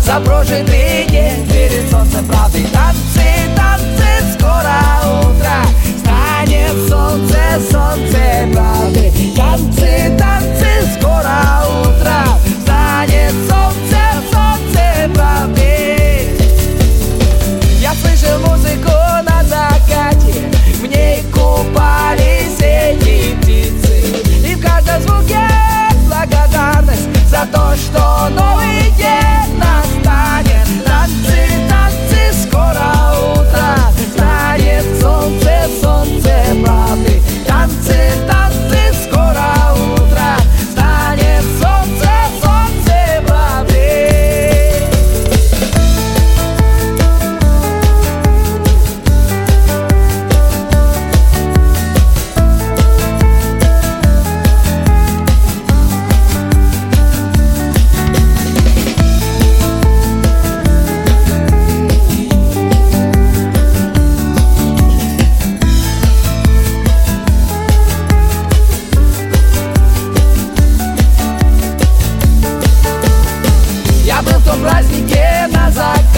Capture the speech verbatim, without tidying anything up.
за прожитый день перед солнцем правды. Танцы, танцы, скоро утро, станет солнце, солнце правды. Танцы, танцы, скоро утро, станет солнце, солнце правды. Я слышал музыку на закате, в ней купались эти птицы, и в каждом звуке благодарность за то, что новый день настанет. Танцы, танцы, скоро утро, станет солнце, солнце правды. Танцы, танцы, скоро утро, станет солнце, солнце правды. Я был в том празднике на закате,